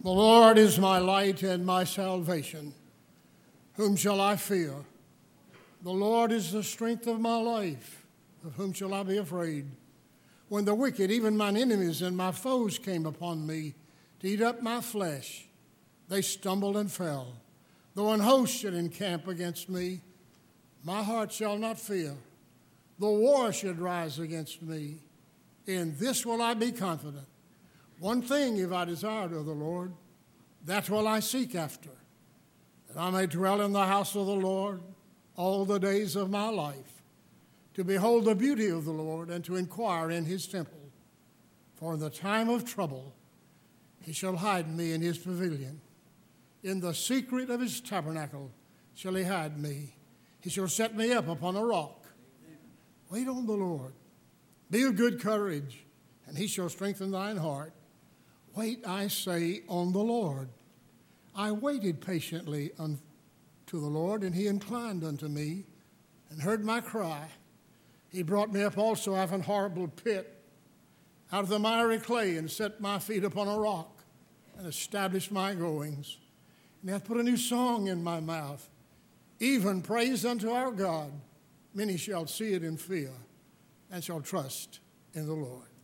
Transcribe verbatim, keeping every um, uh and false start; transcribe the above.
The Lord is my light and my salvation. Whom shall I fear? The Lord is the strength of my life. Of whom shall I be afraid? When the wicked, even mine enemies and my foes, came upon me to eat up my flesh, they stumbled and fell. Though an host should encamp against me, my heart shall not fear. Though war should rise against me, in this will I be confident. One thing have I desired of the Lord, that will I seek after, that I may dwell in the house of the Lord all the days of my life, to behold the beauty of the Lord and to inquire in his temple. For in the time of trouble he shall hide me in his pavilion. In the secret of his tabernacle shall he hide me. He shall set me up upon a rock. Wait on the Lord. Be of good courage, and he shall strengthen thine heart. Wait, I say, on the Lord. I waited patiently unto the Lord, and he inclined unto me and heard my cry. He brought me up also out of an horrible pit, out of the miry clay, and set my feet upon a rock, and established my goings. And he hath put a new song in my mouth, even praise unto our God. Many shall see it and fear, and shall trust in the Lord.